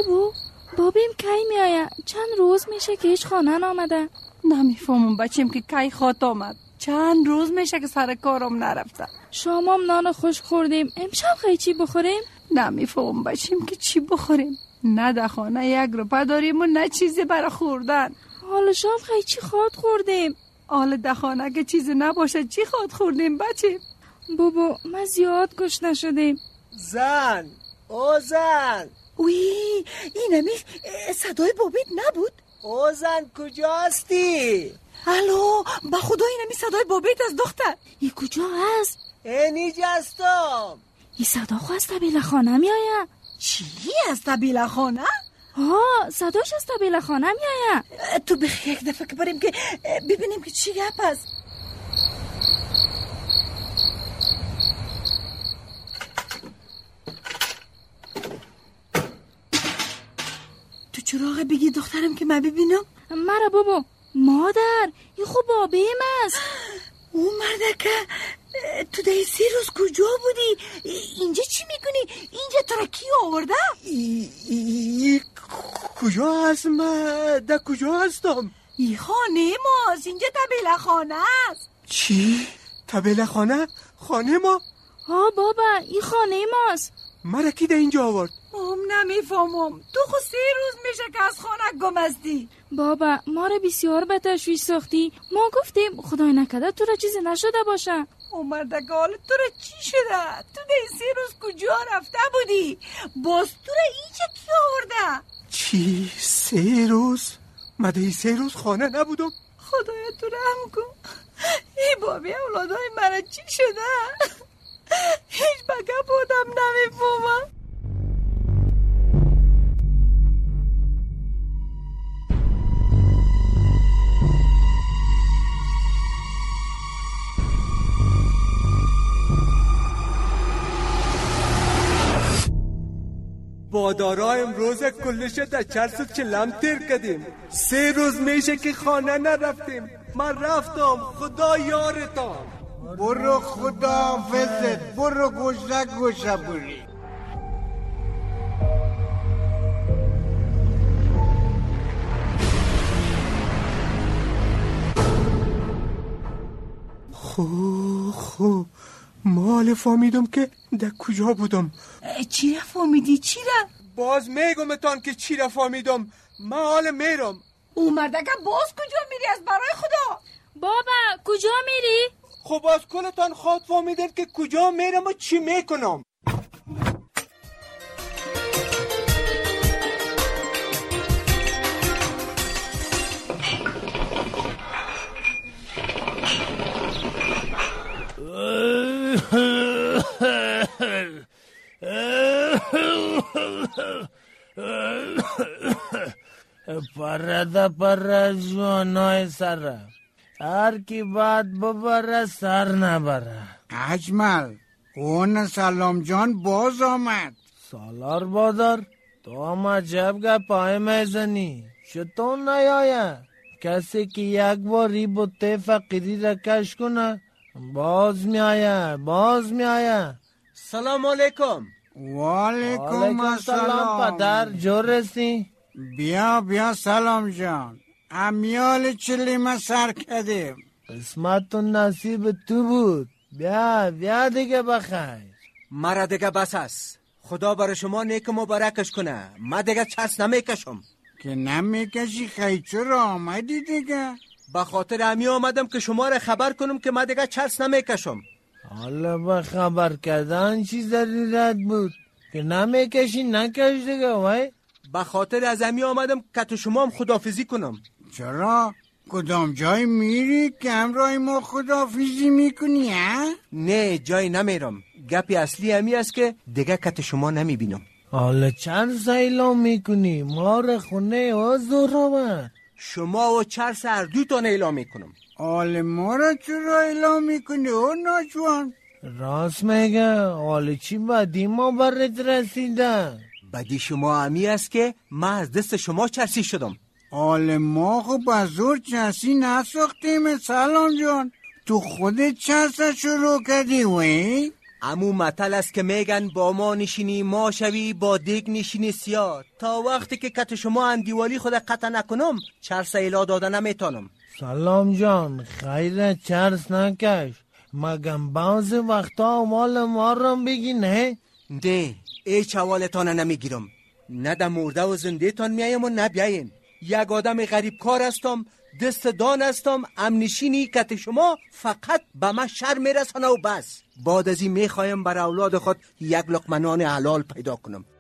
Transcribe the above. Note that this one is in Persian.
بابیم کی میآید؟ چند روز میشه که هیچ خانه نامده. نمیفهمم بچیم که کی خواهد آمد. چند روز میشه که سر کارم نرفتم. شامم نان خوش خوردیم، امشب خیلی چی بخوریم؟ نمیفهمم بچیم که چی بخوریم. نه در خانه 1 روپه داریم و نه چیزی برای خوردن. حالا شام خیلی چی خواهد خوردیم؟ حالا در خانه که چیزی نباشه چی خواهد خوردیم بچیم؟ بابا ما زیاد گشنه شدیم. زن اوی اینمی صدای بابیت نبود؟ زن کجا هستی؟ الو با خدا اینمی صدای بابیت از دختر. ای کجا هست؟ اینجا هستم. ای صدا خو از طبیل خانه می آید. چی از طبیل خانه؟ صداش از طبیل خانه می آید. تو بخی یک دفعه که بریم که ببینیم که چی گپ است. تو چراغ بگی دخترم که من ببینم. مرا بابا مادر این خوب بابیم است. او مرده که تو ده 3 روز کجا بودی؟ اینجا چی میکنی؟ اینجا تو را کی آورده؟ کجا هست؟ من در کجا هستم؟ ای خانه ماست. اینجا طبیل خانه است. چی؟ طبیل خانه؟ خانه ما؟ بابا این خانه ماست. مرا کی در اینجا آورد؟ نمیفهمم. تو خود 3 روز میشه که از خانه گم هستی. بابا ما را بسیار به تشویش ساختی. ما گفتیم خدای نکرده تو را چیزی نشده باشه. او مردگال تو را چی شده؟ تو ده 3 روز کجا رفته بودی؟ باز تو را اینجا کی آورده؟ چی؟ 3 روز؟ من ده 3 روز خانه نبودم. خدایا تو رحم کن. ای بابی اولادای مرا چی شده؟ هیچ بگه بودم نمیفهمم. بادارا امروز کلش در 440 تیر کردیم. 3 روز میشه که خانه نرفتیم. من رفتم. خدا یارتان. برو خدا حافظت. برو گوشه بری. خوب مال فهمیدم که در کجا بودم. چی را فهمیدی؟ چی را؟ باز میگمتان که چی را فهمیدم. من حال میرم. او مردگه باز کجا میری از برای خدا؟ بابا کجا میری؟ خب از کلتان خود فهمیدن که کجا میرم و چی میکنم. پر جوانای سر هر کی باد ببره سر نبره. اجمل اون سلام جان باز آمد. سالار بادر تو هم عجب گپای میزنی. چطور نیایه؟ کسی که یک باری بوته فقیری را کش کنه باز میایه. سلام علیکم. وعلیکم السلام. پدر جورسی؟ بیا سلام جان. امیال چلیم سر کردیم. قسمت و نصیب تو بود. بیا دیگه بخیر. مرا دیگه بس است. خدا برای شما نیک مبارکش کنه. من دیگه چرس نمیکشم. که نمیکشی خیلی چرا آمدی دیگه؟ به خاطر همی آمدم که شما را خبر کنم که من دیگه چرس نمیکشم. حالا به خبر کردن چی ضرورت بود؟ که نمیکشی نکش دیگه وای. به خاطر از همی آمدم که تو شما هم خداحافظی کنم. چرا؟ کدام جای میری که همراه ما خداحافظی میکنی ها؟ نه جای نمیرم. گپی اصلی همی است که دیگه کت شما نمیبینم. حالا چند سیلا میکنی؟ مار خونه آزور آمد. شما و چرس هر دو تا اعلام میکنم. حال ما را چرا اعلام میکنی او ناجوان؟ راست میگه. حال چی بدی ما برد رسیده؟ بدی شما همی است که من از دست شما چرسی شدم. حال ما خب از زور چرسی نساختیم سلام جان. تو خودت چرس شروع کردی وی؟ امو متل است که میگن با ما نشینی ما شوی با دیگ نشینی سیاه. تا وقتی که کت شما اندیوالی خود قطع نکنم چرس ایلا داده نمیتونم. سلام جان، خیر چرس نکش. مگم بعض وقتا مال ما رو بگی نه؟ ده ایچ حوالتان نمیگیرم. نه در مرده و زنده تان میایم و نه بیاین. یک آدم غریب کار هستم، دست دان هستم. امنشینی کت شما فقط به من شر میرسانه و بس. بعد از این میخوایم بر اولاد خود یک لقمه نان حلال پیدا کنم.